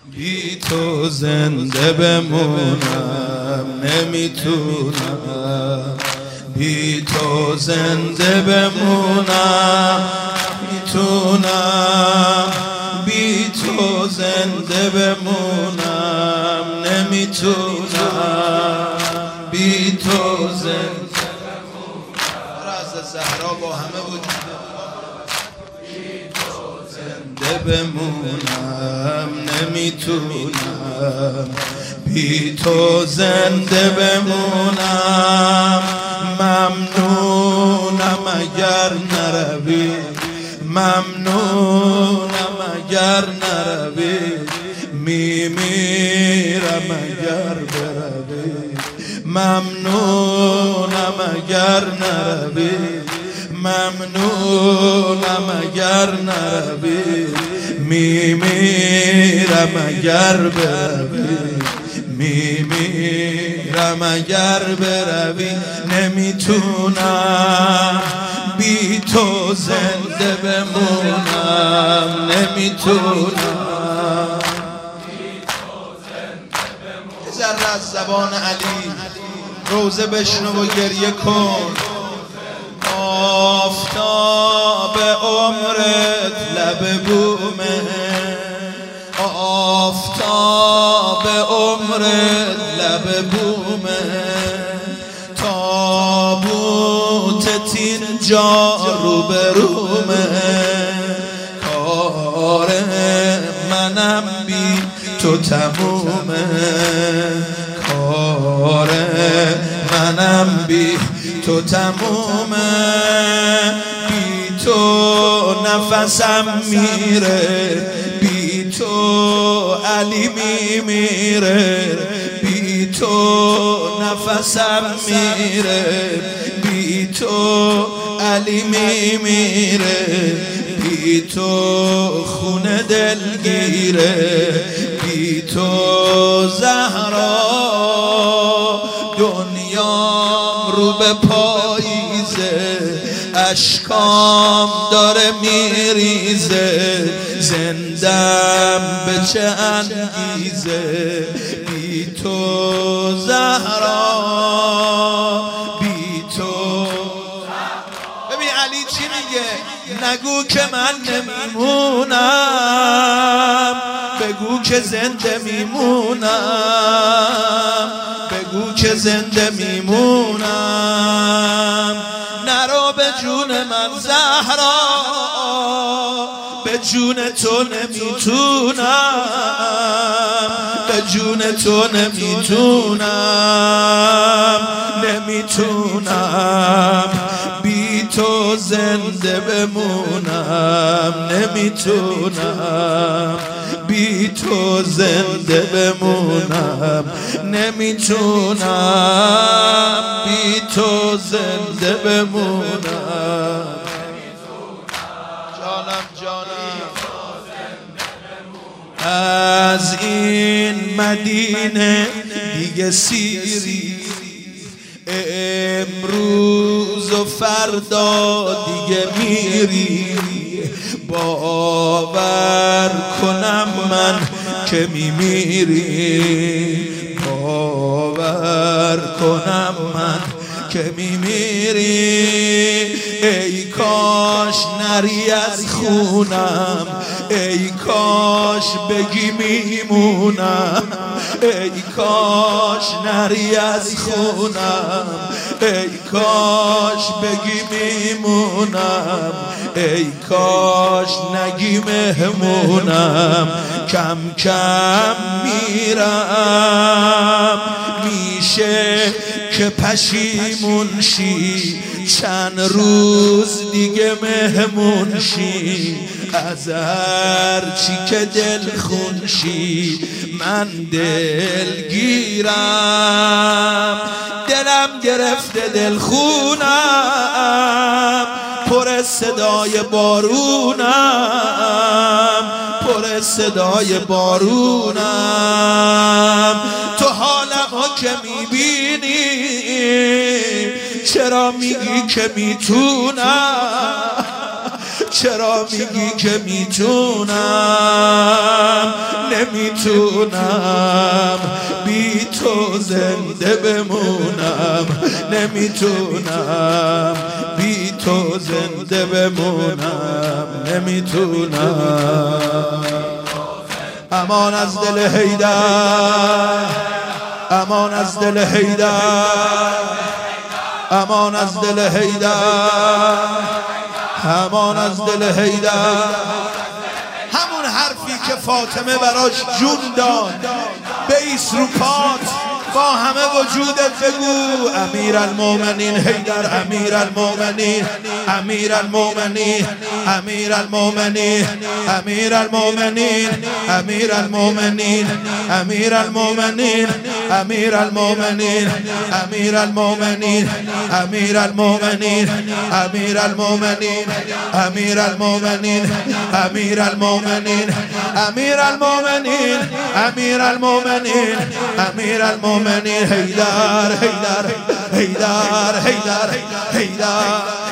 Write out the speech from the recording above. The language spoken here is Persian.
بی تو زنده بمونم نمیتونم، بی تو زنده بمونم میتونم، بی تو زنده بمونم نمیتونم، بی تو زنده بمونم. راز زهرا با همه بود، بی تو زنده بمونم نمیتونم، بی تو زنده بمونم. ممنونم اگر نروی، ممنونم اگر نروی، میمیرم اگر بروی، ممنونم اگر نروی، ممنونم اگر نروی، میمیرم اگر بروی، میمیرم اگر بروی. نمیتونم بی تو زنده بمونم نمیتونم، یه ذره از زبان علی روزه بشنو و گریه کن. آفتاب عمرت لب بومه، آفتاب عمرت لب بومه، تابوتت اینجا رو به رومه، کار منم بی تو تمومه، کار منم بی تو تمومه، بی تو نفسم میره، بی تو علی میمیره، بی تو نفسم میره، بی تو علی میمیره، بی تو خونه دلگیره، بی تو زهرا دنیام رو به پاییزه، اشکام داره میریزه، زندم به چه انگیزه، بی تو زهرا، بی تو. ببین علی چی میگه؟ نگو که من نمیمونم، بگو که زنده میمونم، بگو که زنده میمونم. نرو به جون من زهرا، به جون تو نمیتونم، به جون تو نمیتونم، نمیتونم بی تو زنده بمونم نمیتونم، بی تو زنده بمونم نمیتونم، بی تو زنده بمونم. جانم جانم از این مدینه دیگه سیری، امروز و فردا دیگه میری، باور کنم من که میمیری، باور کنم من که میمیری. ای کاش نری از خونم، ای کاش بگی میمونم، ای کاش نری از خونم، ای کاش بگی میمونم، ای کاش نگی مهمونم. کم کم میرم، میشه که پشیمون شی، چند روز دیگه مهمون شی، از هر چی که دل خون شی من دلگیرم. دلم گرفته دل خونم، پر صدای بارونم، پر صدای بارونم. تو حالمو که میبینی چرا میگی که میتونم، چرا میگی که میتونم؟ نمیتونم بی تو زنده بمونم، نمیتونم بی تو زنده بمونم، نمیتونم. امان از دل حیدر، امان از دل حیدر، امان از دل حیدر، امان از دل حیدر. همون حرفی که فاطمه براش جون داد، بیس رو پات با همه وجودت بگو امیرالمومنین حیدر، امیرالمومنین، امیرالمومنین، امیرالمومنین، امیرالمومنین، امیرالمومنین، امیرالمومنین، امیرالمومنین، امیرالمومنین، امیرالمومنین، امیرالمومنین، امیرالمومنین، امیرالمومنین، امیرالمومنین، امیرالمومنین، امیرالمومنین حیدر، حیدر، حیدر، حیدر، حیدر.